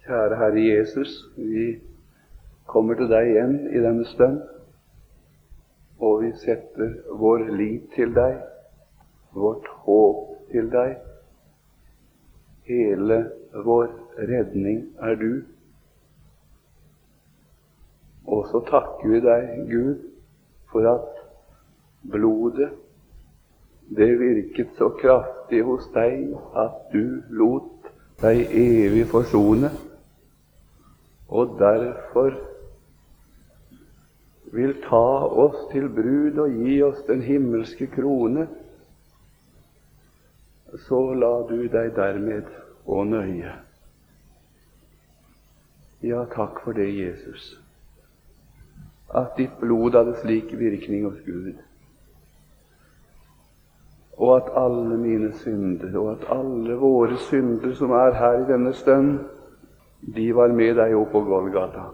Kjære Herre Jesus, vi kommer til deg igjen i denne stund, og vi setter vår lit til deg, vårt håp til deg. Hele vår redning er du. Og så takker vi deg, Gud, for at blodet, det virket så kraftig hos deg at du lot deg evig forsone, og derfor vil ta oss til brud og gi oss den himmelske krone. Så la du deg dermed å nøye. Ja, takk for det, Jesus, at ditt blod hadde slik virkning hos Gud, og at alle mine synder, og at alle våre synder som er her i denne stund, de var med deg opp på Golgata.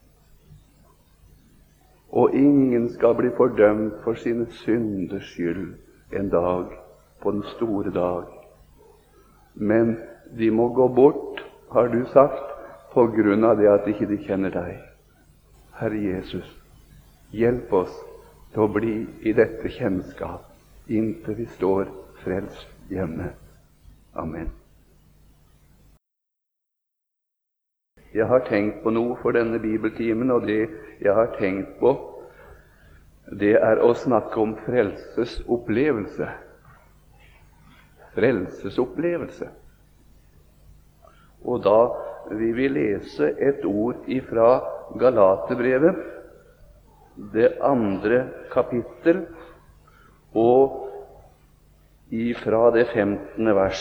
Og ingen skal bli fordømt for sine synders skyld en dag, på den store dag. Men de må gå bort, har du sagt, på grunn av det at ikke de kjenner deg. Herre Jesus, hjelp oss til å bli i dette kjennskap, inntil vi står frelst hjemme. Amen. Jeg har tenkt på noe for denne bibeltimen, og det jeg har tenkt på, det er å snakke om frelsesopplevelse. Frelsesopplevelse. Og da vil vi lese et ord ifra Galaterbrevet, det 2. kapittel, og ifra det 15. vers.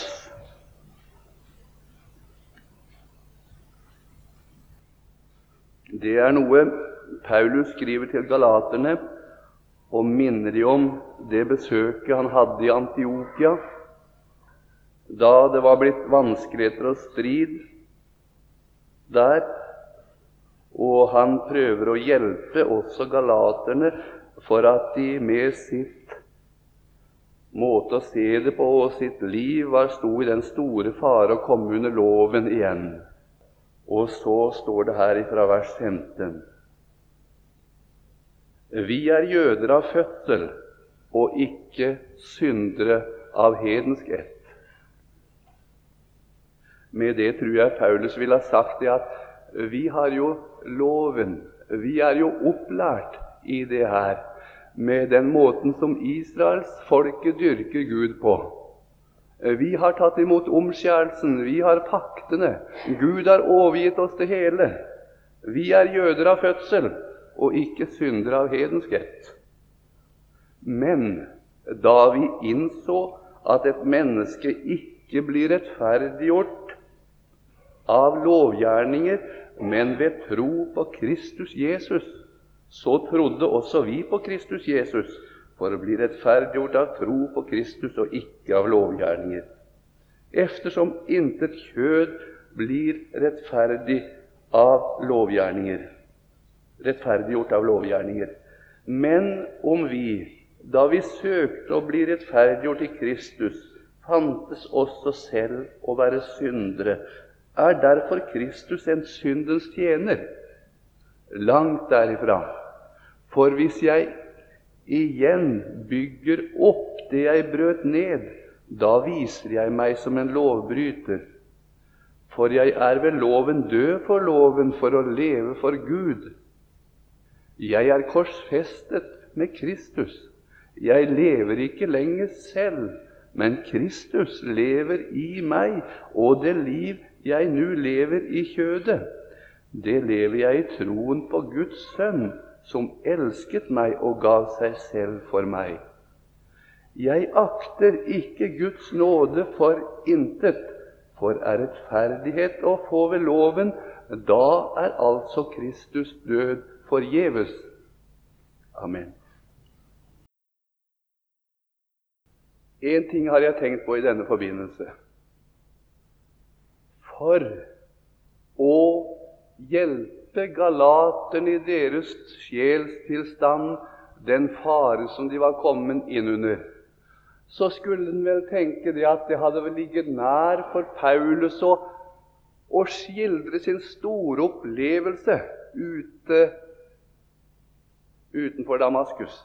Det er noe Paulus skriver til galaterne og minner de om det besøket han hadde i Antiokia, da det var blitt vanskeligheter og strid der, og han prøver å hjelpe også galaterne for at de med sitt måte å se det på og sitt liv sto i den store fare å komme under loven igjen. Og så står det her fra vers 15. Vi er jøder av fødsel, og ikke syndere av hedensk ett. Med det tror jeg Paulus ville ha sagt det at vi har jo loven, vi er jo opplært i det her, med den måten som Israels folket dyrker Gud på. Vi har tatt imot omskjærelsen, vi har paktene, Gud har overgitt oss det hele. Vi er jøder av fødsel, og ikke syndere av hedensk ett. Men da vi innså at et menneske ikke blir rettferdiggjort av lovgjerninger, men ved tro på Kristus Jesus, så trodde også vi på Kristus Jesus, for å bli rettferdiggjort av tro på Kristus og ikke av lovgjerninger. Eftersom intet kjød blir rettferdiggjort av lovgjerninger. Men om vi, da vi søkte å bli rettferdiggjort i Kristus, fantes også selv å være syndere, er derfor Kristus en syndens tjener? Langt derifra. For hvis jeg igjen bygger opp det jeg brøt ned, da viser jeg meg som en lovbryter. For jeg er ved loven død for loven for å leve for Gud. Jeg er korsfestet med Kristus. Jeg lever ikke lenger selv, men Kristus lever i meg, og det liv jeg nå lever i kjødet, det lever jeg i troen på Guds sønn, som elsket meg og gav seg selv for meg. Jeg akter ikke Guds nåde for intet, for er rettferdighet å få ved loven, da er altså Kristus død forgjeves. Amen. En ting har jeg tenkt på i denne forbindelse. For å hjelpe galaterne i deres sjelstilstand, den fare som de var kommet inn under, så skulle en vel tenke det at det hadde vel ligget nær for Paulus å og skildre sin store opplevelse utenfor Damaskus.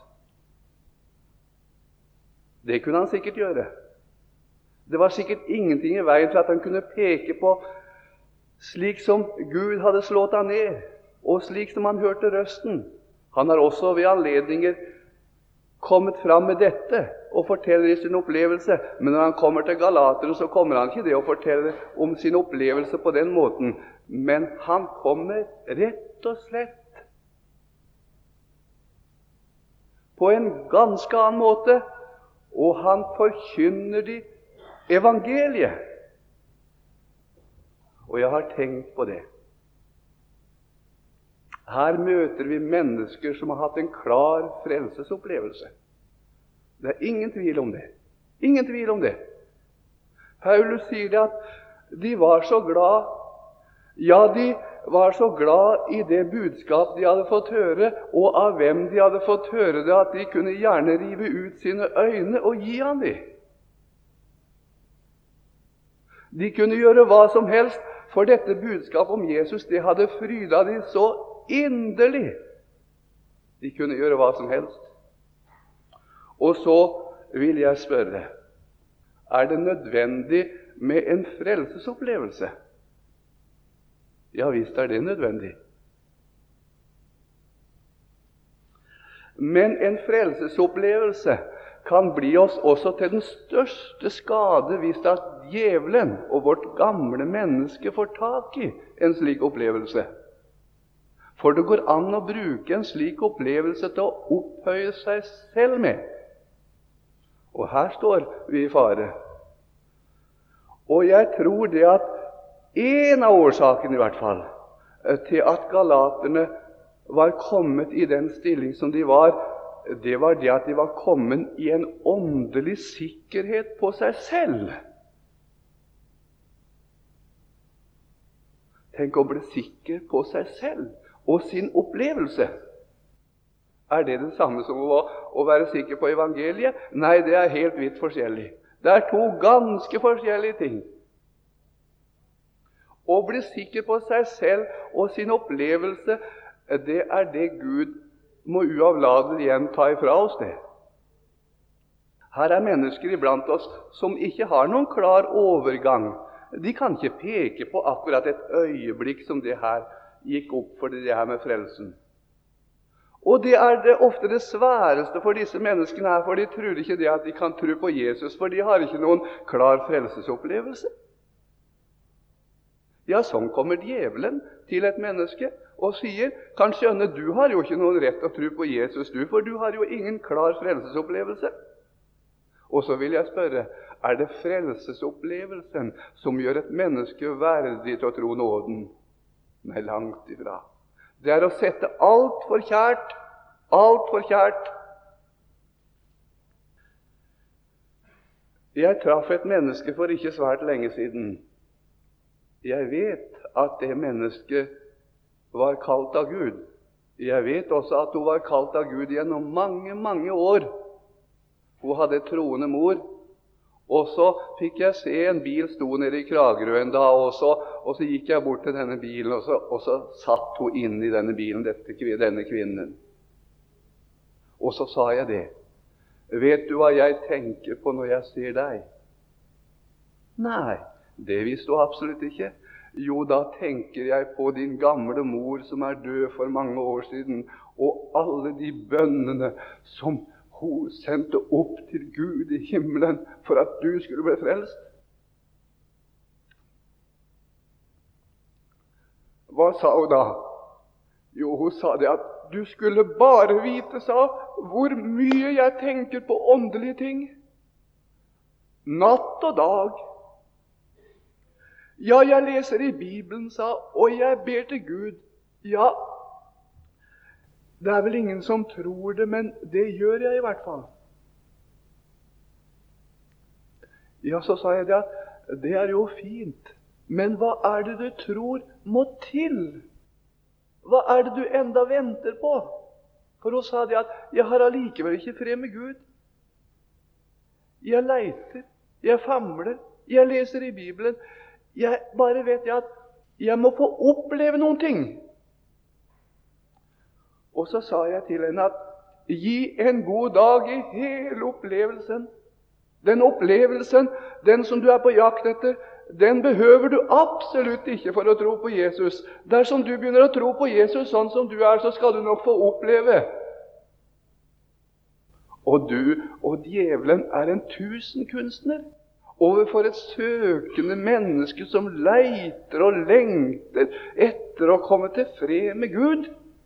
Det kunne han sikkert gjøre. Det var sikkert ingenting i veien for at han kunne peke på slik som Gud hadde slått han ned, og slik som han hørte røsten. Han har også ved anledninger kommet fram med dette og forteller i sin opplevelse, men når han kommer til Galaterne, så kommer han ikke det å fortelle om sin opplevelse på den måten, men han kommer rett og slett på en ganske annen måte, og han forkynner de evangeliet. Og jeg har tenkt på det. Her møter vi mennesker som har hatt en klar frelsesopplevelse. Det er ingen tvil om det. Ingen tvil om det. Paulus sier det at de var så glad. Ja, de var så glad i det budskap de hadde fått høre, og av hvem de hadde fått høre det, at de kunne gjerne rive ut sine øyne og gi han det. De kunne gjøre hva som helst, for dette budskapet om Jesus, det hadde fryda de så inderlig. De kunne gjøre hva som helst. Og så vil jeg spørre, er det nødvendig med en frelsesopplevelse? Ja, visst er det nødvendig. Men en frelsesopplevelse kan bli oss også til den største skade hvis at djevelen og vårt gamle menneske får tak i en slik opplevelse. For det går an å bruke en slik opplevelse til å opphøye seg selv med. Og her står vi i fare. Og jeg tror det at en av årsakene i hvert fall til at galaterne var kommet i den stilling som de var, det var det at de var kommet i en åndelig sikkerhet på seg selv. Tenk å bli sikker på seg selv og sin opplevelse. Er det det samme som å være sikker på evangeliet? Nei, det er helt vidt forskjellig. Det er to ganske forskjellige ting. Å bli sikker på seg selv og sin opplevelse, det er det Gud må uavlatelig igjen ta ifra oss det. Her er mennesker iblant oss som ikke har noen klar overgang. De kan ikke peke på akkurat et øyeblikk som det her gikk opp for det her med frelsen. Og det er det ofte det sværeste for disse menneskene her, for de tror ikke det at de kan tro på Jesus, for de har ikke noen klar frelsesopplevelse. Ja, sånn kommer djevelen til et menneske og sier, kan skjønne, du har jo ikke noen rett å tro på Jesus, du, for du har jo ingen klar frelsesopplevelse. Og så vil jeg spørre, er det frelsesopplevelsen som gjør et menneske verdig til å tro nåden? Nei, langt ifra. Det er å sette alt for kjært, alt for kjært. Jeg traff et menneske for ikke svært lenge siden. Jeg vet at det mennesket var kalt av Gud. Jeg vet også at hun var kalt av Gud gjennom mange, mange år. Hun hadde troende mor, og så fikk jeg se en bil stå nede i Kragerø en dag, og så gikk jeg bort til denne bilen, og så satt hun inne i denne bilen, denne kvinnen. Og så sa jeg det. Vet du hva jeg tenker på når jeg ser deg? Nei, det visste hun absolutt ikke. Jo, da tenker jeg på din gamle mor som er død for mange år siden, og alle de bønnene som hun sendte opp til Gud i himmelen for at du skulle bli frelst. Hva sa hun da? Jo, hun sa det at du skulle bare vite, sa, hvor mye jeg tenker på åndelige ting. Natt og dag. Ja, jeg leser i Bibelen, sa, og jeg ber til Gud. Ja, det er vel ingen som tror det, men det gjør jeg i hvert fall. Ja, så sa jeg det at det er jo fint, men hva er det du tror må til? Hva er det du enda venter på? For hun sa det at jeg har allikevel ikke fred med Gud. Jeg leiter, jeg famler, jeg leser i Bibelen. Jeg bare vet at Jeg må få oppleve noen ting. Og så sa jeg til henne at gi en god dag i hele opplevelsen. Den opplevelsen, den som du er på jakt etter, den behøver du absolutt ikke for å tro på Jesus. Dersom du begynner å tro på Jesus sånn som du er, så skal du nok få oppleve. Og djevelen er en tusenkunstner overfor et søkende menneske som leiter og lengter etter å komme til fred med Gud.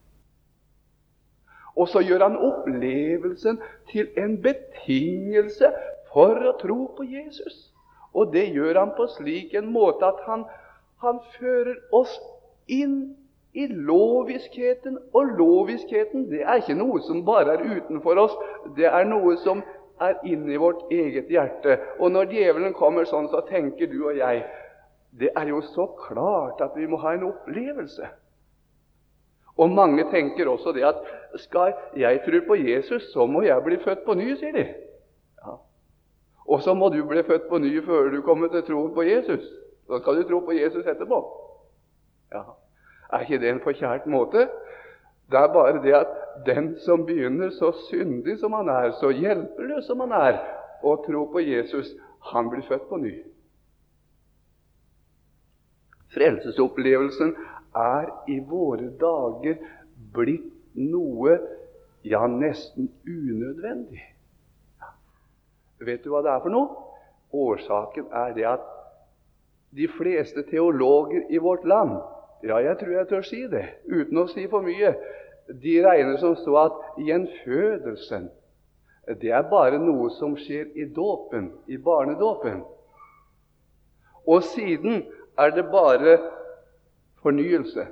Og så gjør han opplevelsen til en betingelse for å tro på Jesus. Og det gjør han på slik en måte at han fører oss inn i loviskheten. Og loviskheten, det er ikke noe som bare er utenfor oss, det er noe som er inni vårt eget hjerte. Og når djevelen kommer sånn, så tenker du og jeg, det er jo så klart at vi må ha en opplevelse. Og mange tenker også det at skal jeg tro på Jesus, så må jeg bli født på ny, sier de. Ja. Og så må du bli født på ny før du kommer til tro på Jesus. Så skal du tro på Jesus etterpå. Ja. Er ikke det en forkjært måte? Det er bare det at den som begynner så syndig som han er, så hjelpeløs som han er, og tror på Jesus, han blir født på ny. Frelsesopplevelsen er i våre dager blitt noe, ja, nesten unødvendig. Ja. Vet du hva det er for noe? Årsaken er det at de fleste teologer i vårt land, ja, jeg tror jeg tør si det, uten å si for mye, de regner som så at gjenfødelsen, det er bare noe som skjer i dåpen, i barnedåpen. Og siden er det bare fornyelse.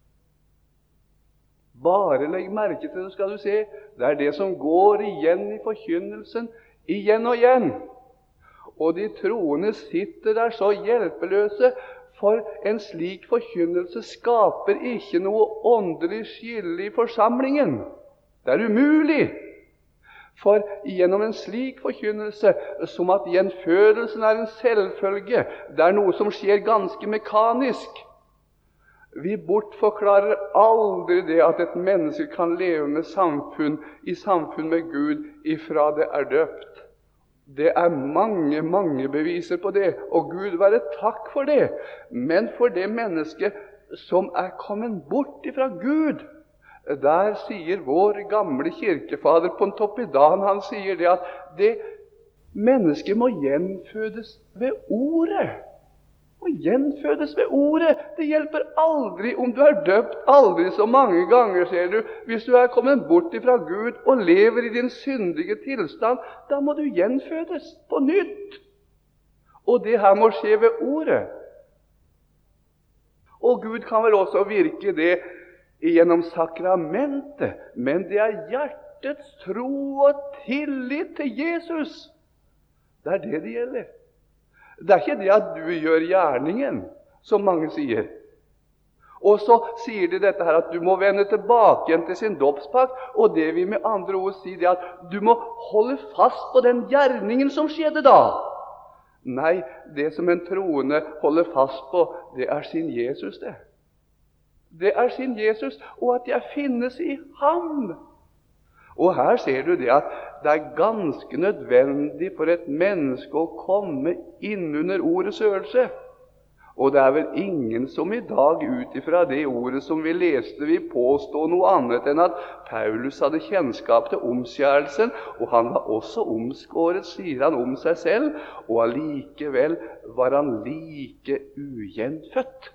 Bare legg merke til det, skal du se. Det er det som går igjen i forkynnelsen, igjen og igjen. Og de troende sitter der så hjelpeløse, for en slik forkynnelse skaper ikke noe åndelig skille i forsamlingen. Det er umulig. For gjennom en slik forkynnelse, som at gjenfødelsen er en selvfølge, det er noe som skjer ganske mekanisk. Vi bortforklarer aldri det at et menneske kan leve med i samfunn med Gud ifra det er døpt. Det er mange, mange beviser på det, og Gud være takk for det. Men for det mennesket som er kommet bort ifra Gud, der sier vår gamle kirkefader Pontoppidan, han sier det at det mennesket må gjenfødes ved ordet. Og gjenfødes ved ordet. Det hjelper aldri om du er døpt aldri så mange ganger, ser du. Hvis du er kommet bort ifra Gud og lever i din syndige tilstand, da må du gjenfødes på nytt. Og det her må skje ved ordet. Og Gud kan vel også virke det gjennom sakramentet, men det er hjertets tro og tillit til Jesus. Det er det det gjelder. Det er ikke det at du gjør gjerningen, som mange sier. Og så sier de dette her at du må vende tilbake igjen til sin dåpspakt, og det vil med andre ord si det at du må holde fast på den gjerningen som skjedde da. Nei, det som en troende holder fast på, det er sin Jesus, det. Det er sin Jesus, og at jeg finnes i ham. Og her ser du det at det er ganske nødvendig for et menneske å komme innunder ordets ørelse. Og det er vel ingen som i dag ut ifra det ordet som vi leste vil påstå noe annet enn at Paulus hadde kjennskap til omskjærelsen, og han var også omskåret, sier han om seg selv, og allikevel var han like ugjenfødt.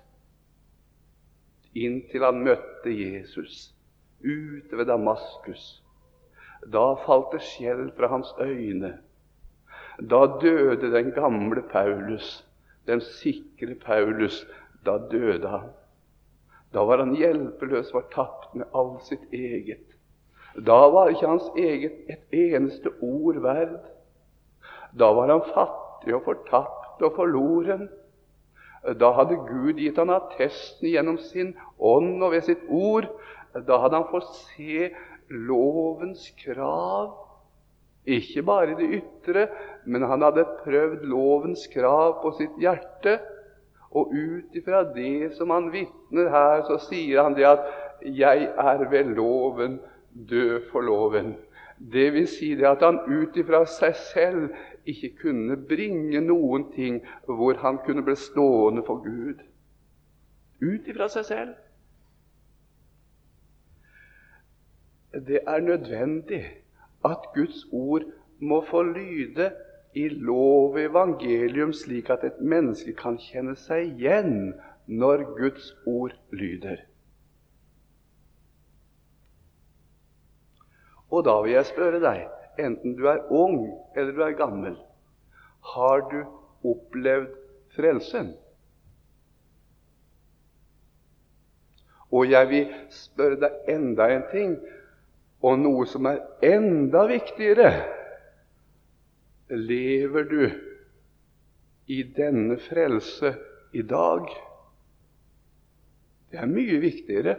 Inntil han møtte Jesus ute ved Damaskus. Da falt det skjell fra hans øyne. Da døde den gamle Paulus, den sikre Paulus. Da døde han. Da var han hjelpeløs, var tapt med all sitt eget. Da var ikke hans eget et eneste ord verd. Da var han fattig og fortapt og forloren. Da hadde Gud gitt han attesten gjennom sin ånd og ved sitt ord. Da hadde han fått se lovens krav, ikke bare i det ytre, men han hadde prøvd lovens krav på sitt hjerte, Og ut ifra det som han vitner her, så sier han det at jeg er ved loven, død for loven. Det vil si det at han ut ifra seg selv ikke kunne bringe noen ting hvor han kunne bli stående for Gud. Ut ifra seg selv. Det er nødvendig at Guds ord må få lyde i lov og evangelium, slik at et menneske kan kjenne seg igjen når Guds ord lyder. Og da vil jeg spørre deg, enten du er ung eller du er gammel, har du opplevd frelsen? Og jeg vil spørre deg enda en ting, og noe som er enda viktigere. Lever du i denne frelse i dag? Det er mye viktigere.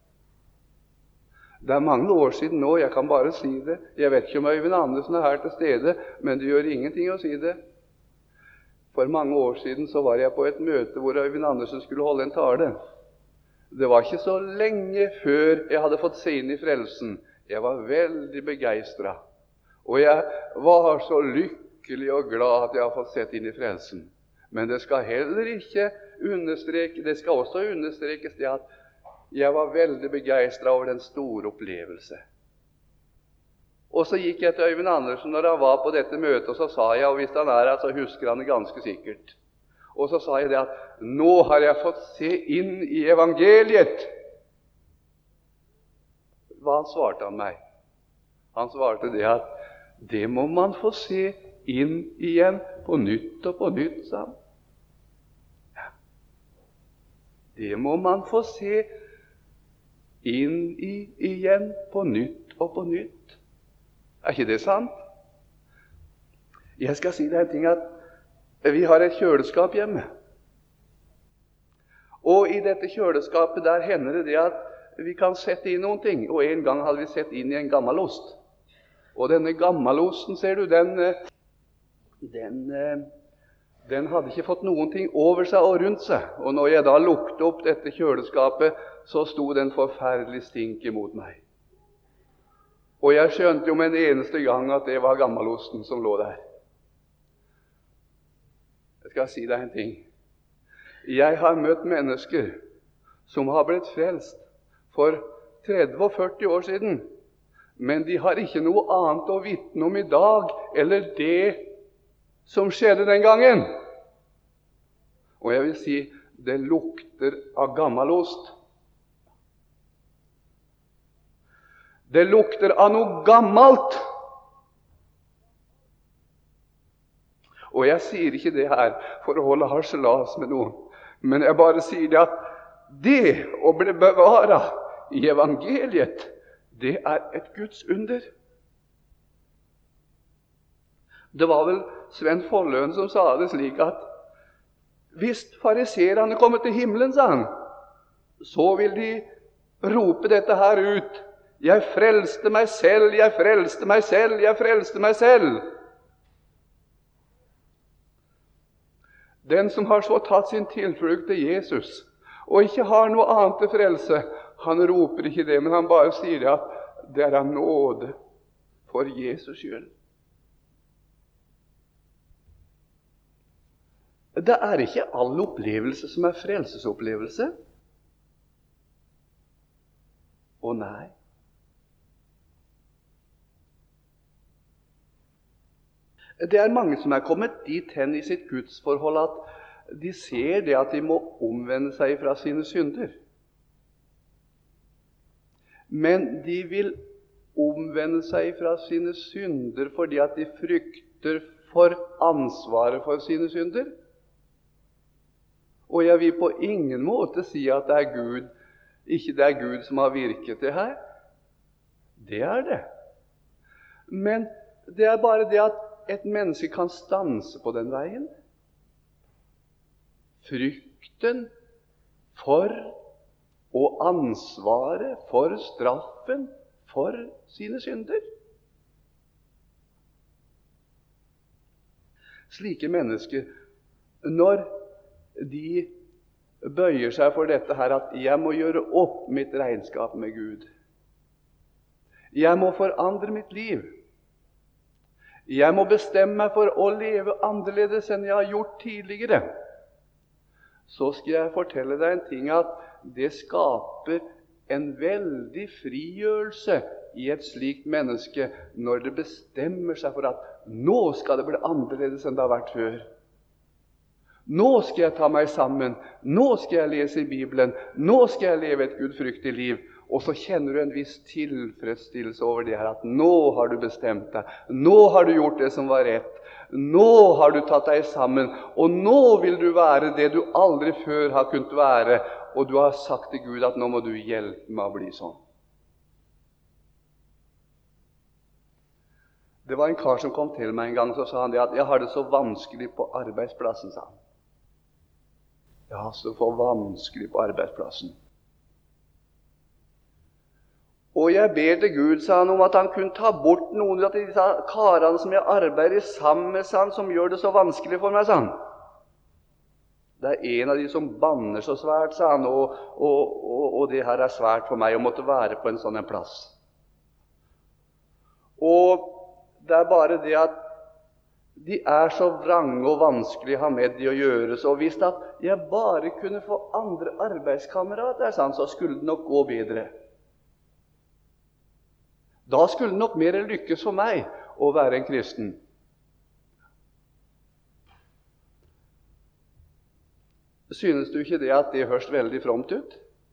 Det er mange år siden nå, jeg kan bare si det. Jeg vet ikke om Øyvind Andersen er her til stede, men det gjør ingenting å si det. For mange år siden så var jeg på et møte hvor Øyvind Andersen skulle holde en tale. Det var ikke så lenge før jeg hadde fått se inn i frelsen. Jeg var veldig begeistret. Og jeg var så lykkelig og glad at jeg har fått sett inn i frelsen. Men det skal heller ikke understreke, det skal også understrekes det at jeg var veldig begeistret over den store opplevelse. Og så gikk jeg til Øyvind Andersen når han var på dette møtet, og så sa jeg, og hvis han er her, så husker han det ganske sikkert. Og så sa jeg det at nå har jeg fått se inn i evangeliet. Hva svarte han meg? Han svarte det at det må man få se inn igjen på nytt og på nytt, sa han. Ja. Det må man få se inn i igjen på nytt og på nytt. Er ikke det sant? Jeg skal si deg en ting at vi har et kjøleskap hjemme. Og i dette kjøleskapet der hender det at vi kan sette inn noen ting. Og en gang hadde vi sett inn i en gammelost. Og denne gammelosten, ser du, den hadde ikke fått noen ting over seg og rundt seg. Og når jeg da lukte opp dette kjøleskapet, så sto den forferdelig stink imot meg. Og jeg skjønte jo med en eneste gang at det var gammelosten som lå der. Jeg skal si deg en ting. Jeg har møtt mennesker som har blitt frelst for 30 og 40 år siden, men de har ikke noe annet å vitne om i dag eller det som skjedde den gangen. Og jeg vil si, det lukter av gammelost. Det lukter av noe gammelt. Og jeg sier ikke det her for å holde harselas med noen, men jeg bare sier det at det å bli bevaret i evangeliet, det er et Guds under. Det var vel Sven Folløen som sa det slik at hvis fariserene kommer til himmelen, sa han, så vil de rope dette her ut: Jeg frelste meg selv, jeg frelste meg selv, jeg frelste meg selv. Den som har så tatt sin tilflukt til Jesus, og ikke har noe annet til frelse, han roper ikke det, men han bare sier at det er av nåde for Jesus skyld. Det er ikke all opplevelse som er frelsesopplevelse. Å nei. Det er mange som er kommet dit hen i sitt gudsforhold at de ser det at de må omvende seg fra sine synder. Men de vil omvende seg fra sine synder fordi at de frykter for ansvaret for sine synder. Og jeg vil på ingen måte si at det er Gud, ikke det er Gud som har virket det her. Det er det. Men det er bare det at et menneske kan stanse på den veien. Frykten for og ansvaret for straffen for sine synder. Slike mennesker, når de bøyer seg for dette her, at jeg må gjøre opp mitt regnskap med Gud. Jeg må forandre mitt liv. Jeg må bestemme meg for å leve annerledes enn jeg har gjort tidligere. Så skal jeg fortelle deg en ting, at det skaper en veldig frigjørelse i et slikt menneske når det bestemmer seg for at nå skal det bli annerledes enn det har vært før. Nå skal jeg ta meg sammen. Nå skal jeg lese i Bibelen. Nå skal jeg leve et gudfryktig liv. Og så kjenner du en viss tilfredsstillelse over det her, at nå har du bestemt deg. Nå har du gjort det som var rett. Nå har du tatt deg sammen. Og nå vil du være det du aldri før har kunnet være. Og du har sagt til Gud at nå må du hjelpe meg å bli sånn. Det var en kar som kom til meg en gang, så sa han det at jeg har det så vanskelig på arbeidsplassen, sa han. Jeg har så for vanskelig på arbeidsplassen. Og jeg ber til Gud, sa han, om at han kunne ta bort noen av disse karene som jeg arbeider sammen med, sa han, som gjør det så vanskelig for meg, sa han. Det er en av de som banner så svært, sa han, og det her er svært for meg å måtte være på en sånn en plass. Og det er bare det at de er så vrange og vanskelig å ha med de å gjøre, så hvis at jeg bare kunne få andre arbeidskamerater, sa han, så skulle det nok gå bedre. Da skulle det nok mer lykkes for meg å være en kristen. Synes du ikke det at det høres veldig fromt ut?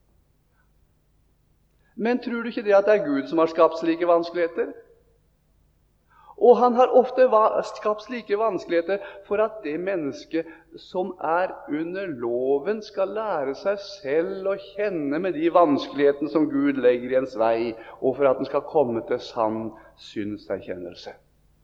Men tror du ikke det at det er Gud som har skapt slike vanskeligheter? Og han har ofte skapt slike vanskeligheter for at det mennesket som er under loven skal lære seg selv å kjenne med de vanskelighetene som Gud legger i ens vei, og for at den skal komme til sann synserkjennelse.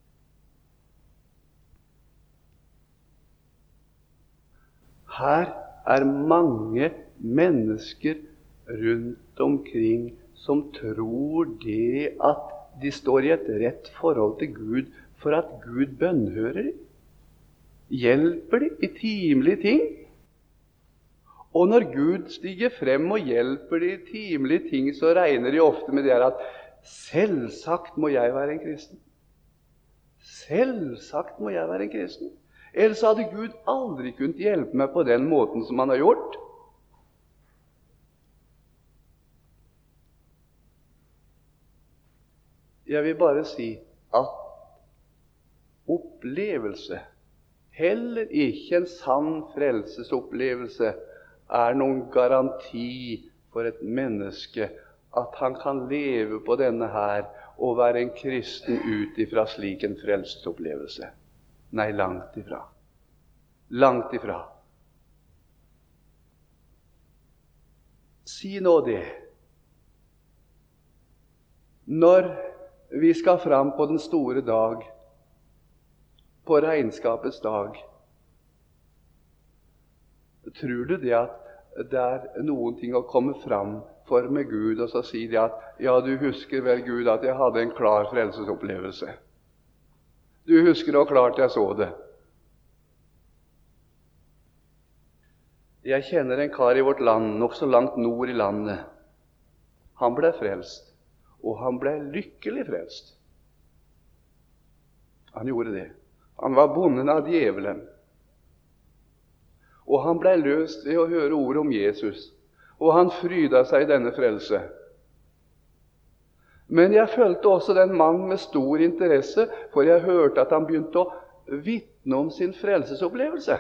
Her er mange mennesker rundt omkring som tror det at de står i et rett forhold til Gud for at Gud bønnhører dem, hjelper dem i timelige ting. Og når Gud stiger frem og hjelper dem i timelige ting, så regner de ofte med det at selvsagt må jeg være en kristen. Selvsagt må jeg være en kristen. Ellers hadde Gud aldri kunnet hjelpe meg på den måten som han har gjort. Jeg vil bare si at opplevelse, heller ikke en sann frelsesopplevelse, er noen garanti for et menneske at han kan leve på denne her og være en kristen ut ifra slik en frelsesopplevelse. Nei, langt ifra. Langt ifra. Si nå det. Når vi skal fram på den store dag, på regnskapets dag, tror du det at det er noen ting å komme fram for med Gud, og så si det at ja, du husker vel, Gud, at jeg hadde en klar frelsesopplevelse. Du husker hvor klart jeg så det. Jeg kjenner en kar i vårt land, nok så langt nord i landet. Han ble frelst. Og han ble lykkelig frelst. Han gjorde det. Han var bonden av djevelen. Og han ble løst ved å høre ord om Jesus. Og han fryda seg i denne frelse. Men jeg følte også den mannen med stor interesse, for jeg hørte at han begynte å vitne om sin frelsesopplevelse.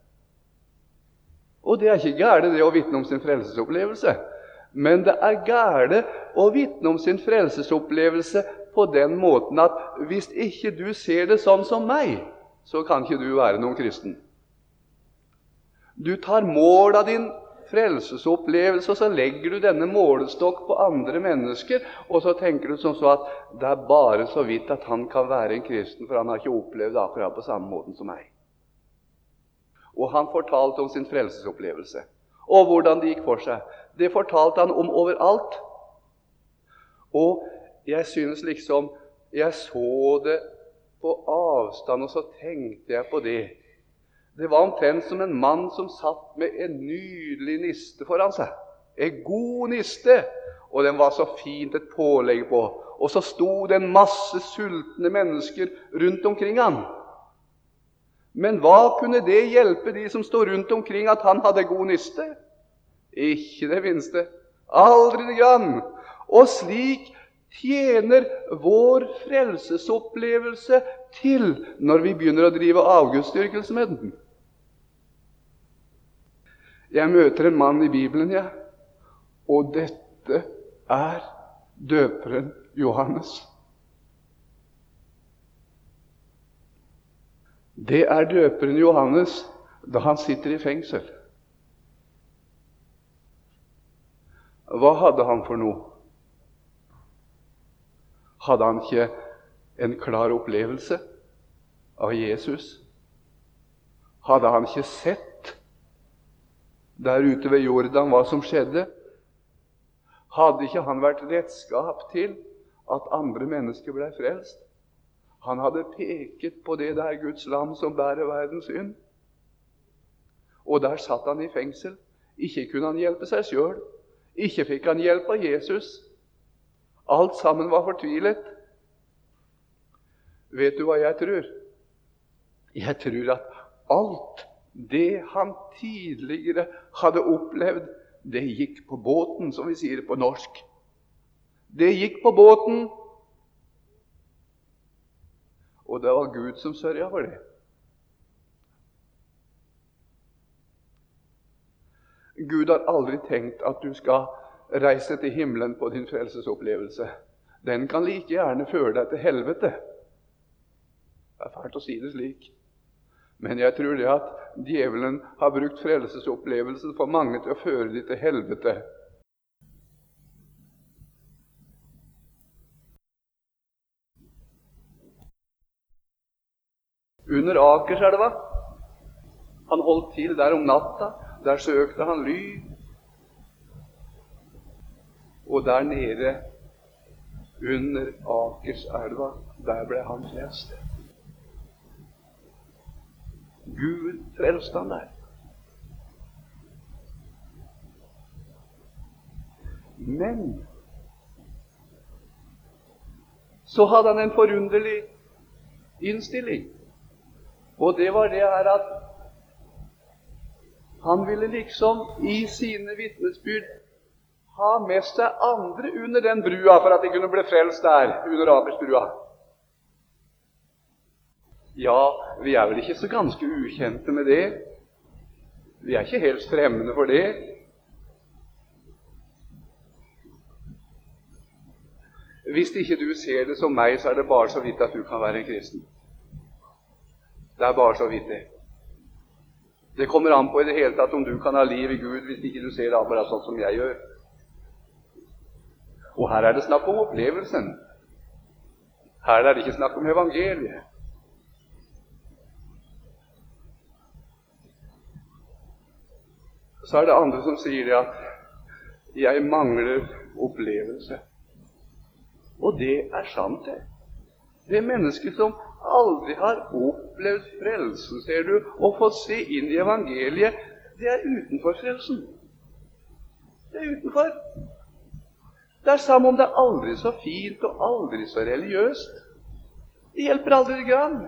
Og det er ikke gærent det å vitne om sin frelsesopplevelse. Men det er gærent å vitne om sin frelsesopplevelse på den måten at hvis ikke du ser det sånn som meg, så kan ikke du være noen kristen. Du tar mål av din frelsesopplevelse, og så legger du denne målestokk på andre mennesker, og så tenker du sånn så at det er bare så vidt at han kan være en kristen, for han har ikke opplevd det akkurat på samme måten som meg. Og han fortalte om sin frelsesopplevelse, og hvordan det gikk for seg. Det fortalte han om overalt. Og jeg synes liksom, jeg så det på avstand, og så tenkte jeg på det. Det var omtrent som en mann som satt med en nydelig niste foran seg. En god niste, og den var så fint et pålegg på. Og så sto det en masse sultne mennesker rundt omkring han. Men hva kunne det hjelpe de som stod rundt omkring at han hadde god niste? Ikke det minste. Aldri det grann. Og slik tjener vår frelsesopplevelse til når vi begynner å drive avgudsdyrkelse med den. Jeg møter en mann i Bibelen, og dette er døperen Johannes. Det er døperen Johannes da han sitter i fengsel. Hva hadde han for noe? Hadde han ikke en klar opplevelse av Jesus? Hadde han ikke sett der ute ved Jordan hva som skjedde? Hadde ikke han vært redskap til at andre mennesker ble frelst? Han hadde peket på det der Guds lam som bærer verdens synd. Og der satt han i fengsel. Ikke kunne han hjelpe seg selv. Ikke fikk han hjelp av Jesus. Alt sammen var fortvilet. Vet du hva jeg tror? Jeg tror at alt det han tidligere hadde opplevd, det gikk på båten, som vi sier på norsk. Det gikk på båten, og det var Gud som sørget for det. Gud har aldri tenkt at du skal reise til himmelen på din frelsesopplevelse. Den kan like gjerne føre deg til helvete. Det er fælt å si det slik. Men jeg tror det at djevelen har brukt frelsesopplevelsen for mange til å føre dem til helvete. Under Akerselva, han holdt til der om natta, der søkte han ly. Og der nede under Akerselva, der ble han frelst. Gud frelste han der. Men så hadde han en forunderlig innstilling. Og det var det her at han ville liksom i sine vitnesbyrd ha med seg andre under den brua for at de kunne bli frelst der, under Akersbrua. Ja, vi er vel ikke så ganske ukjente med det. Vi er ikke helt fremmede for det. Hvis ikke du ser det som meg, så er det bare så vidt at du kan være en kristen. Det er bare så vidt det. Det kommer an på i det hele tatt om du kan ha liv i Gud, hvis ikke du ser det bare sånn som jeg gjør. Og her er det snakk om opplevelsen. Her er det ikke snakk om evangeliet. Så er det andre som sier det at jeg mangler opplevelse. Og det er sant, det. Det mennesket som aldri har opplevd frelsen, ser du, og fått se inn i evangeliet, det er utenfor frelsen. Det er utenfor. Det er som om det er aldri så fint og aldri så religiøst. Det hjelper aldri grann.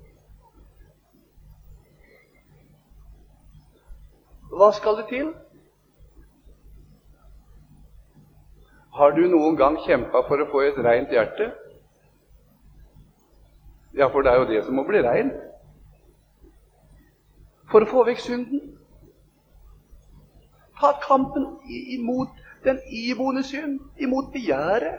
Hva skal det til? Har du noen gang kjempet for å få et rent hjerte? Ja, for det er jo det som må bli rent. For å få vekk synden. Ta kampen imot den iboende synd, imot begjæret.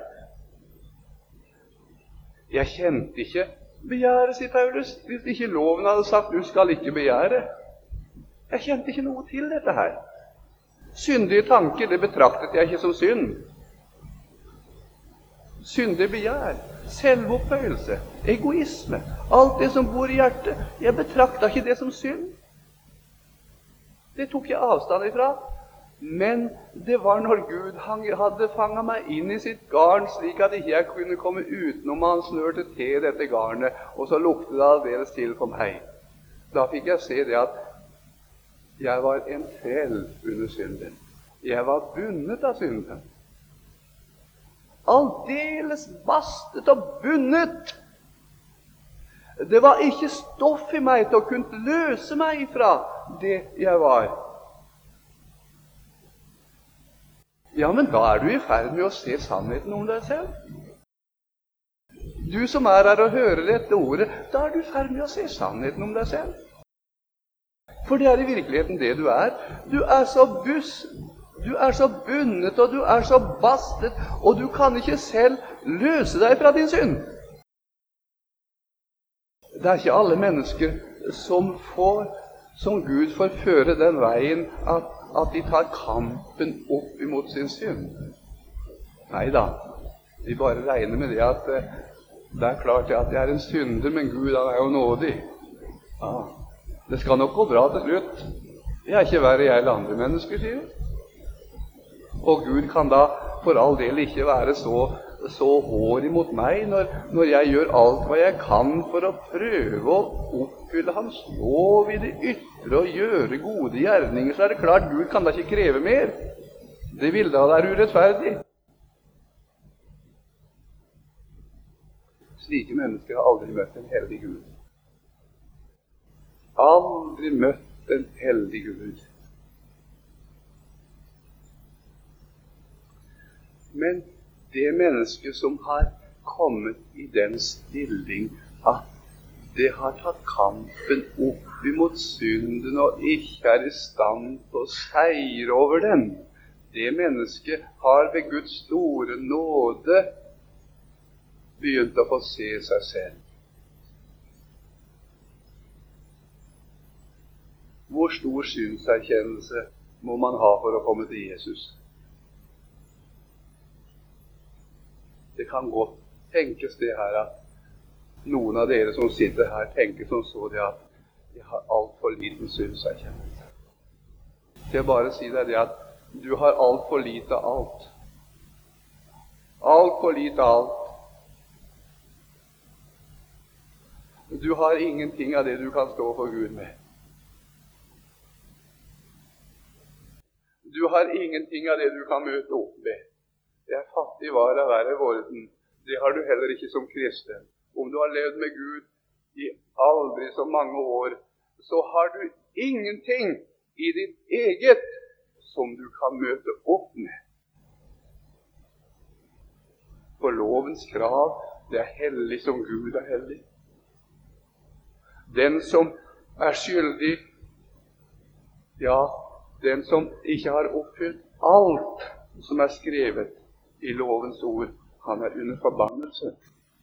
Jeg kjente ikke begjæret, sier Paulus, hvis ikke loven hadde sagt, du skal ikke begjære. Jeg kjente ikke noe til dette her. Syndige tanker, det betraktet jeg ikke som synd. Syndig begjær, selvopphøyelse, egoisme, alt det som bor i hjertet, jeg betraktet ikke det som synd. Det tok jeg avstand ifra. Men det var når Gud hadde fanget meg inn i sitt garn, slik at ikke jeg kunne komme utenom han snørte til dette garnet, og så lukte det aldeles til for meg. Da fikk jeg se det at jeg var en trell under synden. Jeg var bundet av synden. Aldeles bastet og bundet. Det var ikke stoff i meg til å kunne løse meg fra det jeg var. Ja, men da er du i ferd med å se sannheten om deg selv. Du som er her og hører dette ordet, da er du i ferd med å se sannheten om deg selv. For det er i virkeligheten det du er. Du er så bundet, og du er så bastet, og du kan ikke selv løse deg fra din synd. Det er ikke alle mennesker som Gud får føre den veien at de tar kampen opp imot sin synd. Neida, de bare regner med det at det er klart at jeg er en synder, men Gud han er jo nådig. Ja, det skal nok gå bra til slutt. Jeg er ikke verre jeg eller andre mennesker, sier de. Og Gud kan da for all del ikke være så hård imot meg når jeg gjør alt hva jeg kan for å prøve å oppfylle Hans lov i det ytre og gjøre gode gjerninger, så er det klart Gud kan da ikke kreve mer. Det vil da være urettferdig. Slike mennesker har aldri møtt en heldig Gud. Aldri møtt en heldig Gud. Men det mennesket som har kommet i den stilling at det har tatt kampen opp imot synden og ikke er i stand til å seire over den, det mennesket har ved Guds store nåde begynt å få se seg selv. Hvor stor synserkjennelse må man ha for å komme til Jesus? Det kan godt tenkes det her at noen av dere som sitter her tenker som så det at jeg har alt for liten synserkjennelse. Jeg bare si deg det at du har alt for lite av alt. Alt for lite av alt. Du har ingenting av det du kan stå for Gud med. Du har ingenting av det du kan møte opp med. Det er fattig var av verre vorden. Det har du heller ikke som kristen. Om du har levd med Gud i aldri så mange år, så har du ingenting i ditt eget som du kan møte opp med. For lovens krav, det er hellig som Gud er hellig. Den som er skyldig, ja, den som ikke har oppfylt alt som er skrevet i lovens ord, han er under forbannelse.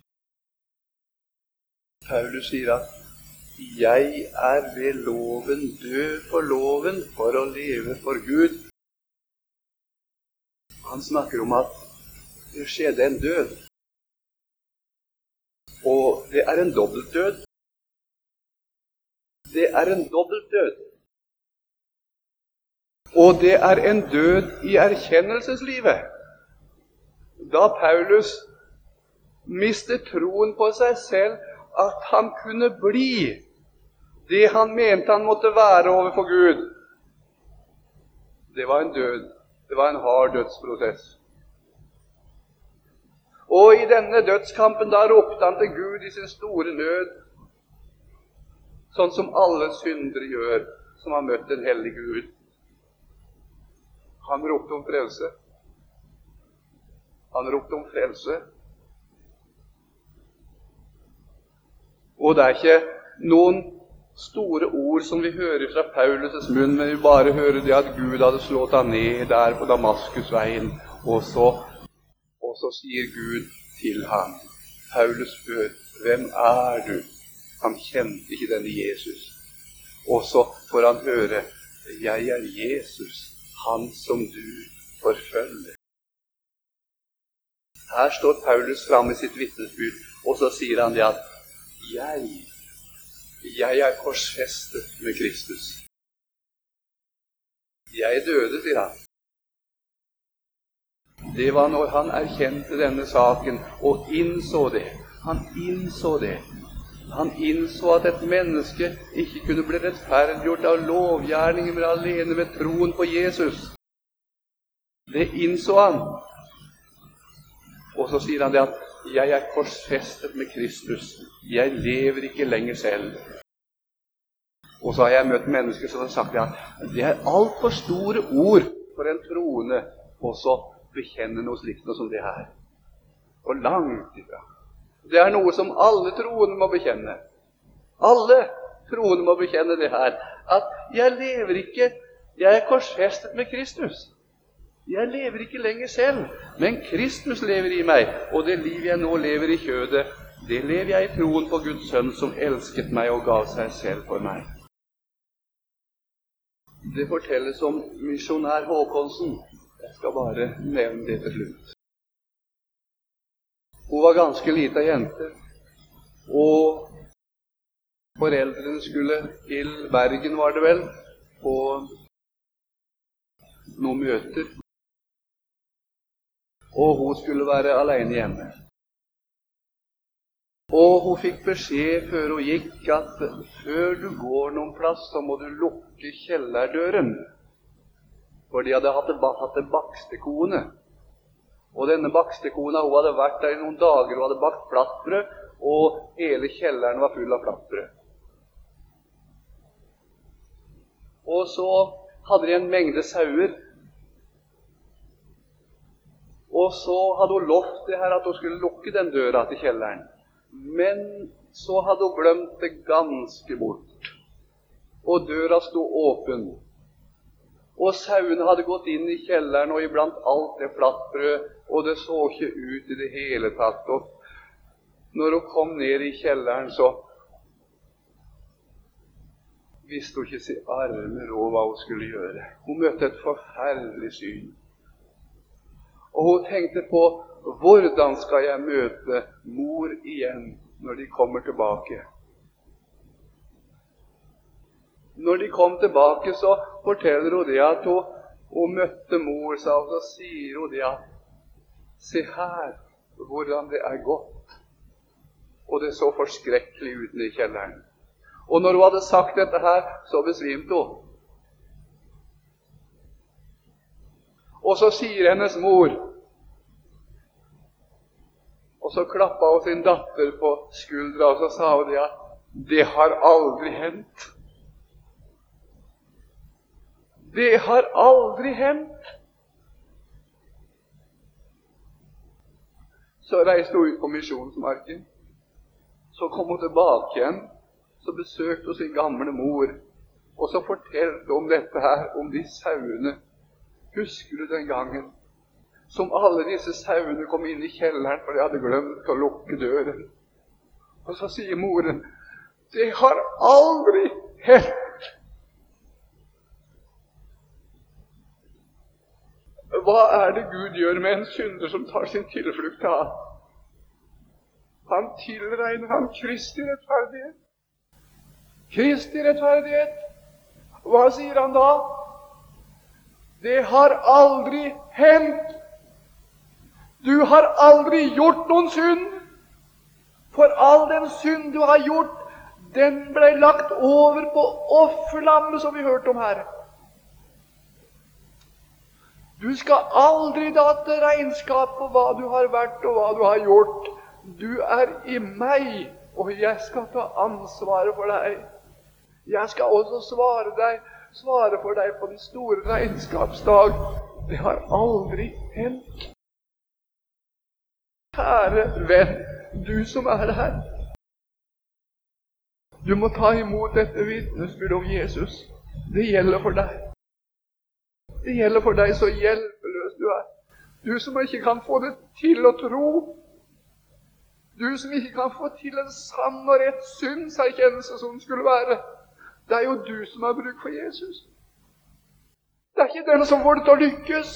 Paulus sier at jeg er ved loven død for loven for å leve for Gud. Han snakker om at det skjedde en død. Og det er en dobbeltdød. Det er en dobbeltdød. Og det er en død i erkjennelseslivet. Da Paulus mistet troen på seg selv, at han kunne bli det han mente han måtte være overfor Gud. Det var en død. Det var en hard dødsprosess. Og i denne dødskampen da ropte han til Gud i sin store nød, sånn som alle syndere gjør som har møtt en hellig Gud. Han ropte om frelse. Han ropte om frelse. Og det er ikke noen store ord som vi hører fra Paulus' munn, men vi bare hører det at Gud hadde slått ham ned der på Damaskusveien, og så sier Gud til ham. Paulus spør, hvem er du? Han kjente ikke denne Jesus. Og så får han høre, jeg er Jesus, han som du forfølger. Her står Paulus frem i sitt vitnesbyrd, og så sier han det at jeg er korsfestet med Kristus. Jeg døde, sier han. Det var når han erkjente denne saken og innså det. Han innså det. Han innså at et menneske ikke kunne bli rettferdiggjort av lovgjerninger, men alene ved troen på Jesus. Det innså han. Og så sier han det at jeg er korsfestet med Kristus. Jeg lever ikke lenger selv. Og så har jeg møtt mennesker som har sagt at det er alt for store ord for en troende også bekjenne noe slikt som det her. Og langt ifra. Det er noe som alle troende må bekjenne. Alle troende må bekjenne det her. At jeg lever ikke, jeg er korsfestet med Kristus. Jeg lever ikke lenger selv, men Kristus lever i meg. Og det liv jeg nå lever i kjødet, det lever jeg i troen på Guds sønn som elsket meg og gav seg selv for meg. Det fortelles om misjonær Håkonsen. Jeg skal bare nevne det til slutt. Hun var ganske lita jente, og foreldrene skulle til Bergen, var det vel, på noen møter. Og hun skulle være alene hjemme. Og hun fikk beskjed før hun gikk at før du går noen plass, så må du lukke kjellerdøren. For de hadde hatt en bakstekone. Og denne bakstekona, hun hadde vært der i noen dager og hadde bakt flatbrød, og hele kjelleren var full av flatbrød. Og så hadde de en mengde sauer. Og så hadde hun lovt det her at hun skulle lukke den døra til kjelleren. Men så hadde hun glemt det ganske bort. Og døra stod åpen. Og sauene hadde gått inn i kjelleren, og iblant alt det flatbrød, og det så ikke ut i det hele tatt. Og når hun kom ned i kjelleren, så visste hun ikke sin armer og hva hun skulle gjøre. Hun møtte et forferdelig syn. Og hun tenkte på, hvordan skal jeg møte mor igjen når de kommer tilbake? Når de kom tilbake, så forteller hun det at hun møtte mor, og så sier hun det at se her, hvordan det er gått. Og det så forskrekkelig ut i kjelleren. Og når hun hadde sagt dette her, så besvimte hun. Og så sier hennes mor, og så klappet hun sin datter på skuldra, og så sa hun det at det har aldri hendt. Det har aldri hendt. Så reiste hun ut på misjonsmarken. Så kom hun tilbake igjen. Så besøkte hun sin gamle mor. Og så fortalte hun om dette her, om de sauene. Husker du den gangen som alle disse sauene kom inn i kjelleren, for de hadde glemt å lukke døren? Og så sier moren, det har aldri hendt. Hva er det Gud gjør med en synder som tar sin tilflukt til ham? Han tilregner ham Kristi rettferdighet. Kristi rettferdighet. Hva sier han da? Det har aldri hendt. Du har aldri gjort noen synd. For all den synd du har gjort, den ble lagt over på offerlammet som vi hørte om her. Du skal aldri da til regnskap på hva du har vært og hva du har gjort. Du er i meg, og jeg skal ta ansvaret for deg. Jeg skal også svare for deg på den store regnskapsdag. Det har aldri hendt. Kjære venn, du som er her. Du må ta imot dette vitnesbyrd om Jesus. Det gjelder for deg. Det gjelder for deg så hjelpeløs du er. Du som ikke kan få det til å tro. Du som ikke kan få til en sann og rett syndserkjennelse som den skulle være. Det er jo du som har bruk for Jesus. Det er ikke den som får det til å lykkes.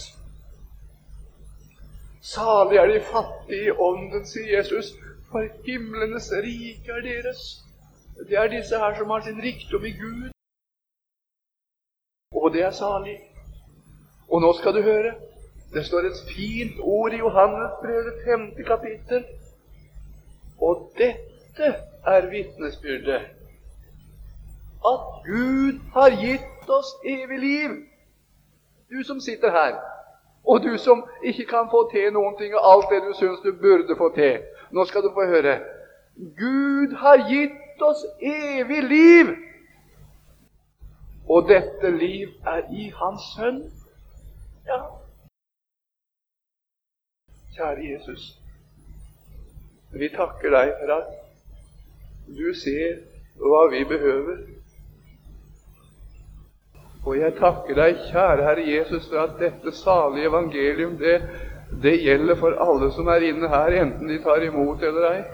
Salig er de fattige i ånden, sier Jesus, for himlenes rike er deres. Det er disse her som har sin rikdom i Gud. Og det er salig. Og nå skal du høre, det står et fint ord i Johannes brev, 5. kapittel. Og dette er vitnesbyrdet at Gud har gitt oss evig liv. Du som sitter her, og du som ikke kan få til noen ting av alt det du synes du burde få til. Nå skal du få høre. Gud har gitt oss evig liv, og dette liv er i Hans Sønn. Ja. Kjære Jesus, vi takker deg for at du ser hva vi behøver. Og jeg takker deg, kjære Herre Jesus, for at dette salige evangelium, det gjelder for alle som er inne her, enten de tar imot eller ei.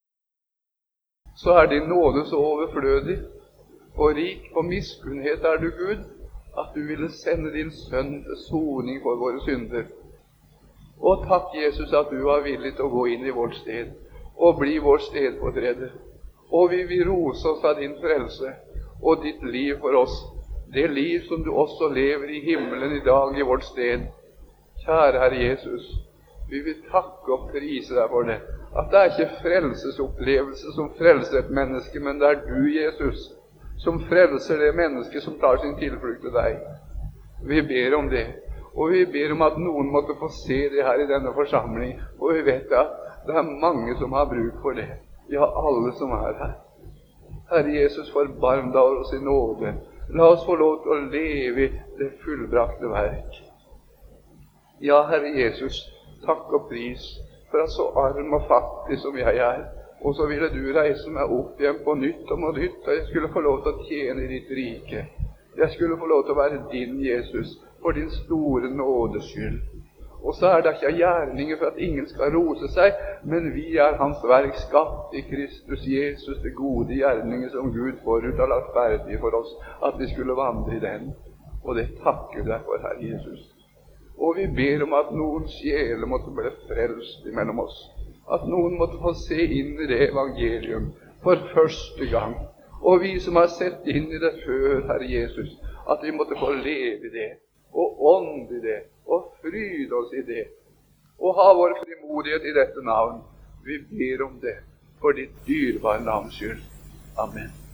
Så er din nåde så overflødig, og rik på miskunnhet er du, Gud, at du ville sende din Sønn til soning for våre synder. Og takk, Jesus, at du var villig til å gå inn i vårt sted, og bli vår stedfortreder. Og vi vil rose oss av din frelse, og ditt liv for oss, det liv som du også lever i himmelen i dag i vårt sted. Kjære Herre Jesus, vi vil takke og prise deg for det, at det er ikke frelsesopplevelse som frelser et menneske, men det er du, Jesus, som frelser det menneske som tar sin tilflukt til deg. Vi ber om det, og vi ber om at noen måtte få se det her i denne forsamling, og vi vet at det er mange som har bruk for det. Ja, alle som er her. Herre Jesus, forbarm deg oss i nåde. La oss få lov til å leve i det fullbrakte verk. Ja, Herre Jesus, takk og pris for at så arm og fattig som jeg er, og så ville du reise meg opp igjen på nytt og nytt, og jeg skulle få lov til å tjene i ditt rike. Jeg skulle få lov til å være din, Jesus, for din store nådes skyld. Og så er det ikke gjerninger for at ingen skal rose seg, men vi er hans verk, skapt i Kristus Jesus, det gode gjerninger som Gud forut har lagt ferdig for oss, at vi skulle vandre i den. Og det takker deg for, Herre Jesus. Og vi ber om at noen sjeler måtte bli frelst imellom oss, at noen måtte få se inn i det evangelium for første gang. Og vi som har sett inn i det før, Herre Jesus, at vi måtte få leve i det, og ånde i det, og fryde oss i det, og ha vår frimodighet i dette navn. Vi ber om det for ditt dyrebare navns skyld. Amen.